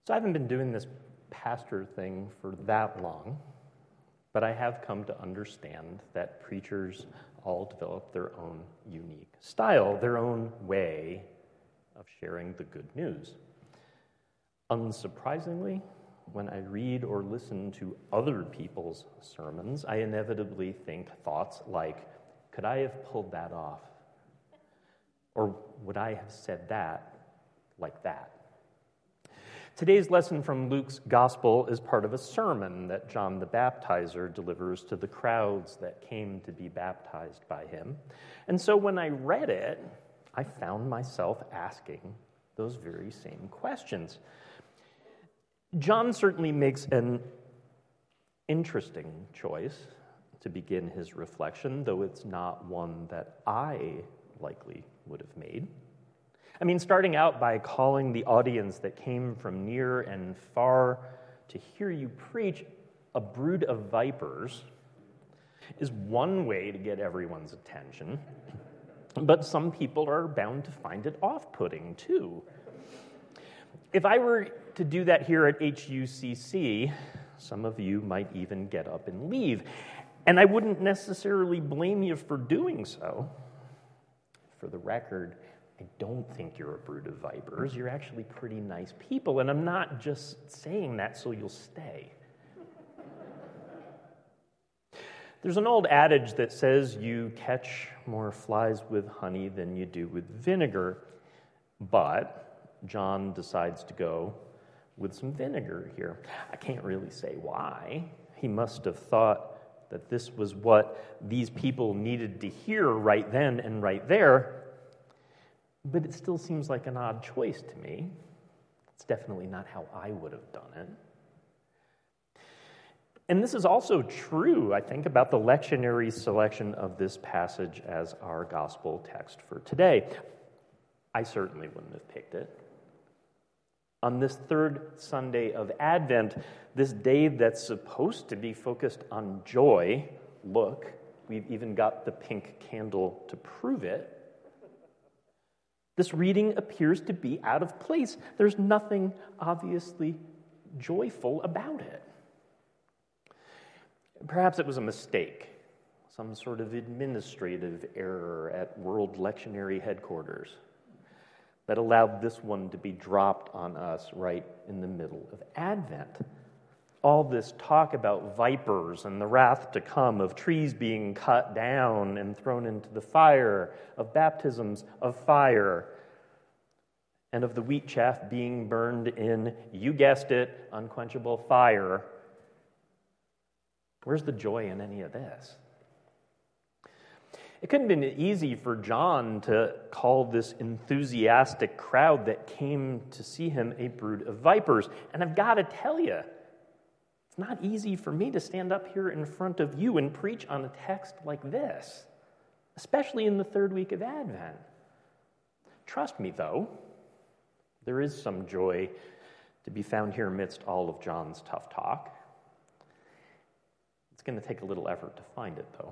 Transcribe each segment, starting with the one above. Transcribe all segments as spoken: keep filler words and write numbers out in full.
So I haven't been doing this pastor thing for that long, but I have come to understand that preachers all develop their own unique style, their own way of sharing the good news. Unsurprisingly, when I read or listen to other people's sermons, I inevitably think thoughts like, could I have pulled that off? Or would I have said that like that? Today's lesson from Luke's gospel is part of a sermon that John the Baptizer delivers to the crowds that came to be baptized by him. And so when I read it, I found myself asking those very same questions. John certainly makes an interesting choice to begin his reflection, though it's not one that I likely would have made. I mean, starting out by calling the audience that came from near and far to hear you preach a brood of vipers is one way to get everyone's attention, but some people are bound to find it off-putting, too. If I were to do that here at H U C C, some of you might even get up and leave, and I wouldn't necessarily blame you for doing so. For the record, I don't think you're a brood of vipers. You're actually pretty nice people, and I'm not just saying that so you'll stay. There's an old adage that says you catch more flies with honey than you do with vinegar, but John decides to go with some vinegar here. I can't really say why. He must have thought that this was what these people needed to hear right then and right there. But it still seems like an odd choice to me. It's definitely not how I would have done it. And this is also true, I think, about the lectionary selection of this passage as our gospel text for today. I certainly wouldn't have picked it. On this third Sunday of Advent, this day that's supposed to be focused on joy, look, we've even got the pink candle to prove it. This reading appears to be out of place. There's nothing obviously joyful about it. Perhaps it was a mistake, some sort of administrative error at World Lectionary Headquarters that allowed this one to be dropped on us right in the middle of Advent. All this talk about vipers and the wrath to come, of trees being cut down and thrown into the fire, of baptisms of fire, and of the wheat chaff being burned in, you guessed it, unquenchable fire. Where's the joy in any of this? It couldn't have been easy for John to call this enthusiastic crowd that came to see him a brood of vipers. And I've got to tell you, it's not easy for me to stand up here in front of you and preach on a text like this, especially in the third week of Advent. Trust me, though, there is some joy to be found here amidst all of John's tough talk. It's going to take a little effort to find it, though.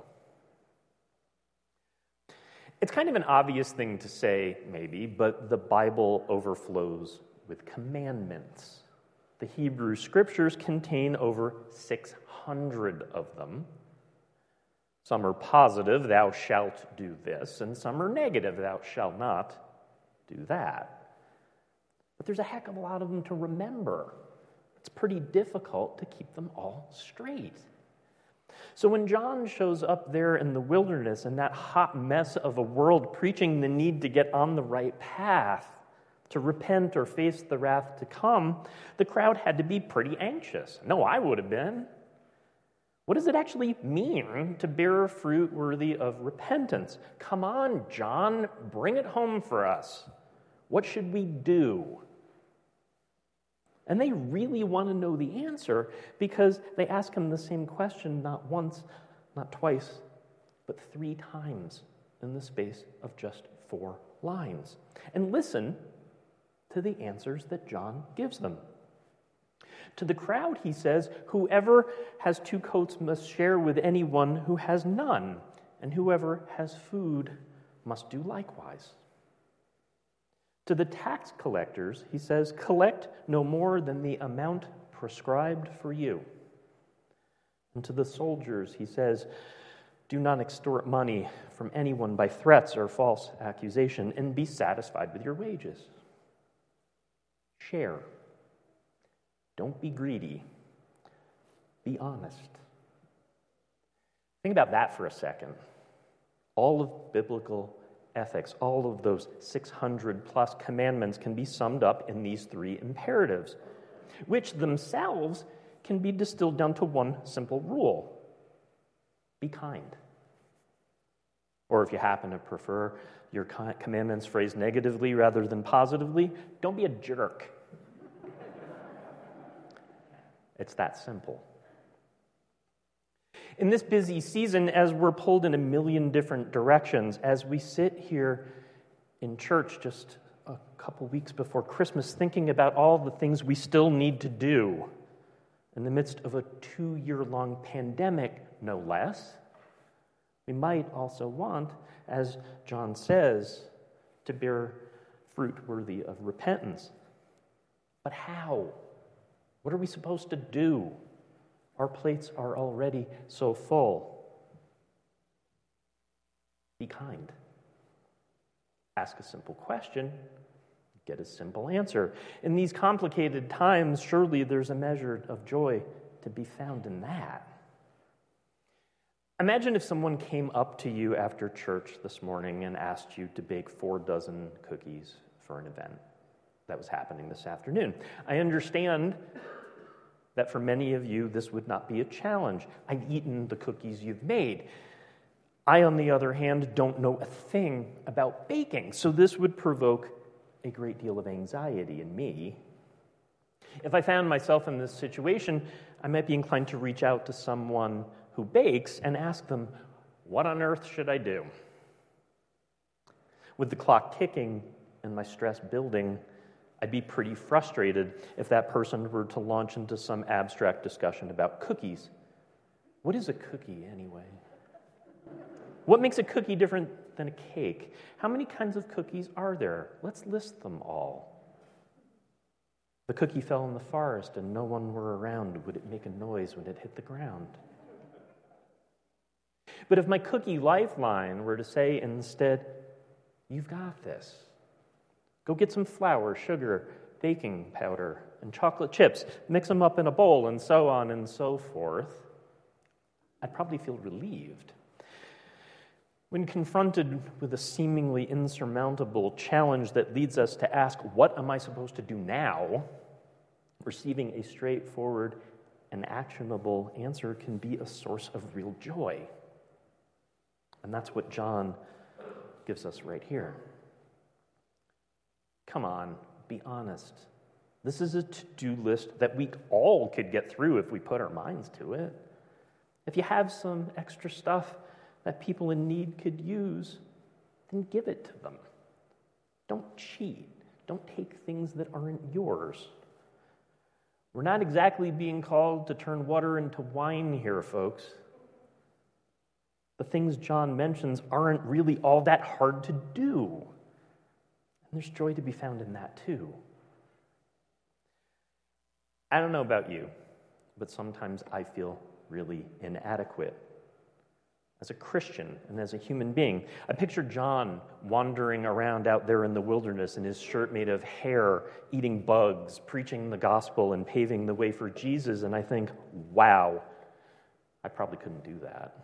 It's kind of an obvious thing to say, maybe, but the Bible overflows with commandments. The Hebrew Scriptures contain over six hundred of them. Some are positive, thou shalt do this, and some are negative, thou shalt not do that. But there's a heck of a lot of them to remember. It's pretty difficult to keep them all straight. So when John shows up there in the wilderness in that hot mess of a world preaching the need to get on the right path, to repent or face the wrath to come, the crowd had to be pretty anxious. No, I would have been. What does it actually mean to bear fruit worthy of repentance? Come on, John, bring it home for us. What should we do? And they really want to know the answer because they ask him the same question not once, not twice, but three times in the space of just four lines. And listen to the answers that John gives them. To the crowd, he says, whoever has two coats must share with anyone who has none, and whoever has food must do likewise. To the tax collectors, he says, collect no more than the amount prescribed for you. And to the soldiers, he says, do not extort money from anyone by threats or false accusation, and be satisfied with your wages. Share. Don't be greedy. Be honest. Think about that for a second. All of biblical ethics, all of those six hundred plus commandments can be summed up in these three imperatives, which themselves can be distilled down to one simple rule. Be kind. Or if you happen to prefer your commandments phrased negatively rather than positively, don't be a jerk. It's that simple. In this busy season, as we're pulled in a million different directions, as we sit here in church just a couple weeks before Christmas, thinking about all the things we still need to do in the midst of a two-year-long pandemic, no less, we might also want, as John says, to bear fruit worthy of repentance. But how? What are we supposed to do? Our plates are already so full. Be kind. Ask a simple question, get a simple answer. In these complicated times, surely there's a measure of joy to be found in that. Imagine if someone came up to you after church this morning and asked you to bake four dozen cookies for an event that was happening this afternoon. I understand that for many of you, this would not be a challenge. I've eaten the cookies you've made. I, on the other hand, don't know a thing about baking, so this would provoke a great deal of anxiety in me. If I found myself in this situation, I might be inclined to reach out to someone who bakes and ask them, what on earth should I do? With the clock ticking and my stress building, I'd be pretty frustrated if that person were to launch into some abstract discussion about cookies. What is a cookie anyway? What makes a cookie different than a cake? How many kinds of cookies are there? Let's list them all. The cookie fell in the forest and no one were around. Would it make a noise when it hit the ground? But if my cookie lifeline were to say instead, you've got this. Go get some flour, sugar, baking powder, and chocolate chips. Mix them up in a bowl, and so on and so forth. I'd probably feel relieved. When confronted with a seemingly insurmountable challenge that leads us to ask, what am I supposed to do now? Receiving a straightforward and actionable answer can be a source of real joy. And that's what John gives us right here. Come on, be honest. This is a to-do list that we all could get through if we put our minds to it. If you have some extra stuff that people in need could use, then give it to them. Don't cheat. Don't take things that aren't yours. We're not exactly being called to turn water into wine here, folks. The things John mentions aren't really all that hard to do. And there's joy to be found in that too. I don't know about you, but sometimes I feel really inadequate. As a Christian and as a human being, I picture John wandering around out there in the wilderness in his shirt made of hair, eating bugs, preaching the gospel and paving the way for Jesus, and I think, wow, I probably couldn't do that.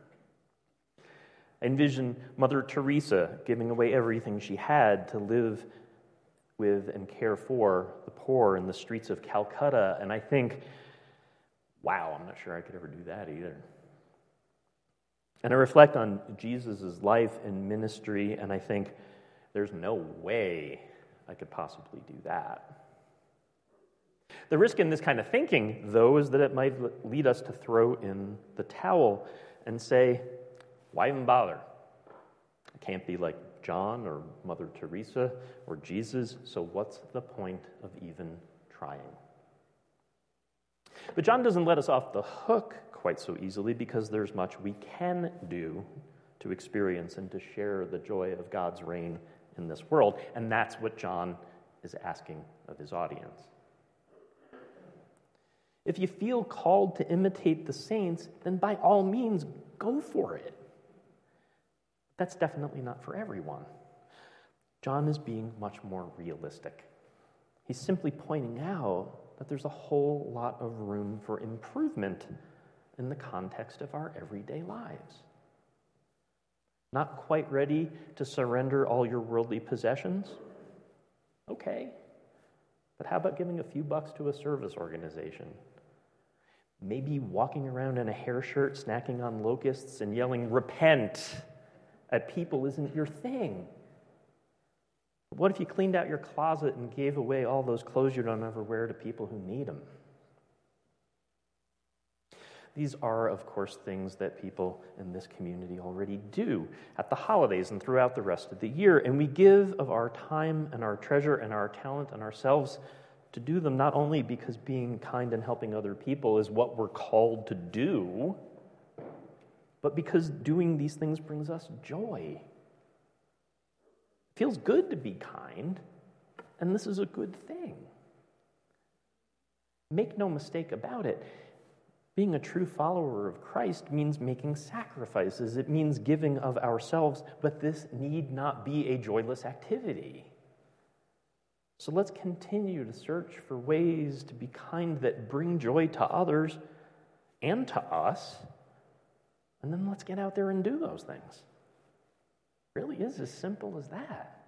I envision Mother Teresa giving away everything she had to live with and care for the poor in the streets of Calcutta, and I think, wow, I'm not sure I could ever do that either. And I reflect on Jesus' life and ministry, and I think, there's no way I could possibly do that. The risk in this kind of thinking, though, is that it might lead us to throw in the towel and say, why even bother? I can't be like John or Mother Teresa or Jesus, so what's the point of even trying? But John doesn't let us off the hook quite so easily, because there's much we can do to experience and to share the joy of God's reign in this world, and that's what John is asking of his audience. If you feel called to imitate the saints, then by all means, go for it. That's definitely not for everyone. John is being much more realistic. He's simply pointing out that there's a whole lot of room for improvement in the context of our everyday lives. Not quite ready to surrender all your worldly possessions? Okay. But how about giving a few bucks to a service organization? Maybe walking around in a hair shirt, snacking on locusts, and yelling, "Repent!" at people isn't your thing. What if you cleaned out your closet and gave away all those clothes you don't ever wear to people who need them? These are, of course, things that people in this community already do at the holidays and throughout the rest of the year, and we give of our time and our treasure and our talent and ourselves to do them, not only because being kind and helping other people is what we're called to do, but because doing these things brings us joy. It feels good to be kind, and this is a good thing. Make no mistake about it. Being a true follower of Christ means making sacrifices. It means giving of ourselves, but this need not be a joyless activity. So let's continue to search for ways to be kind that bring joy to others and to us, and then let's get out there and do those things. It really is as simple as that.